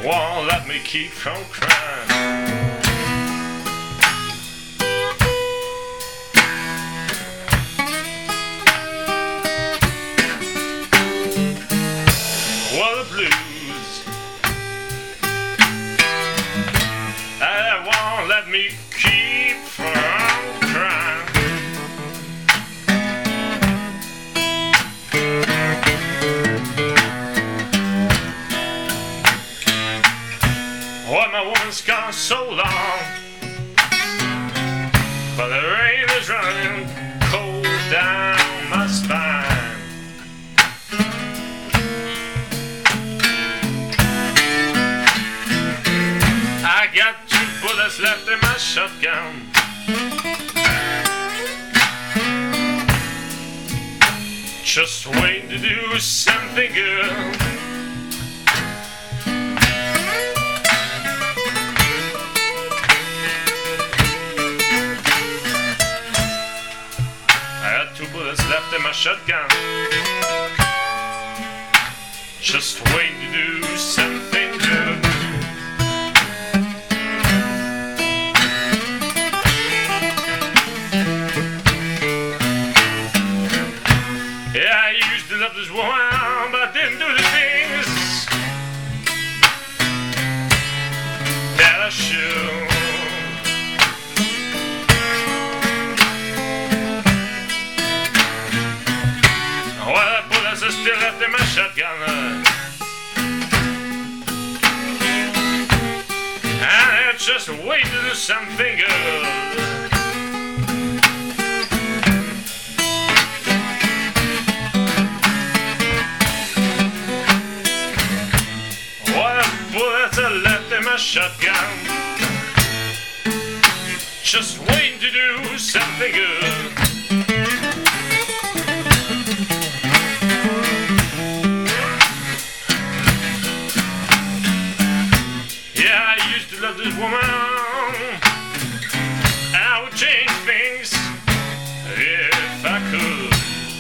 won't let me keep from crying. Well, the blues that won't let me keep from crying. Well, my woman's gone so long, but the rain is running cold down my spine. I got 2 bullets left in my shotgun. Just waiting to do something good. I got 2 bullets left in my shotgun. Just waiting to do something good. Yeah, I used to love this woman, but I didn't do the things that I should. Well, the bullets are still left in my shotgun, and they're just waiting to do something good. Bullets are left in my shotgun, just waiting to do something good. Yeah, I used to love this woman, I would change things if I could.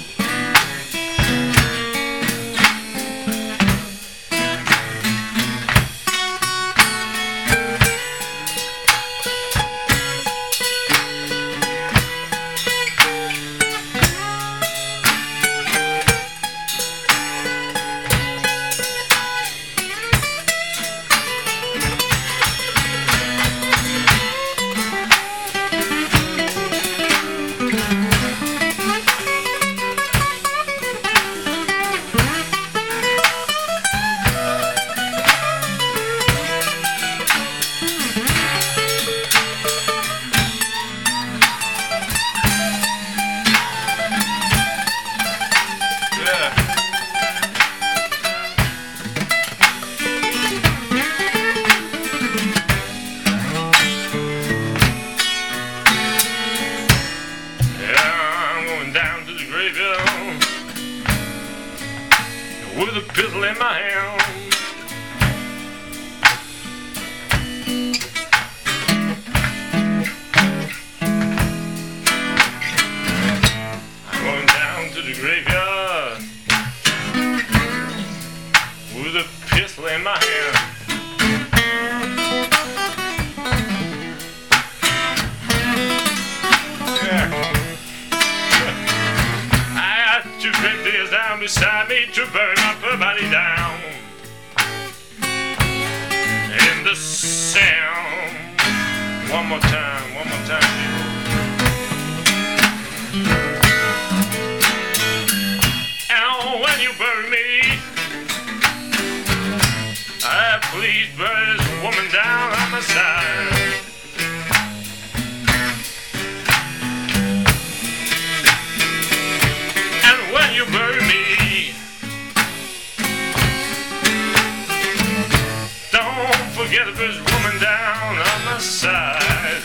With a pistol in my hand, I'm going down to the graveyard with a pistol in my hand. I got 2 grenadiers down beside me to burn my body down in the sand. One more time, people. And when you bury me, please burn this woman down on my side. And when you bury me, don't forget to put this woman down on my side.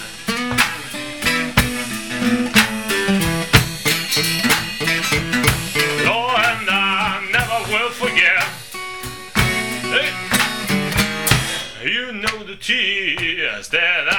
Lord, and I never will forget. Hey, you know the tears that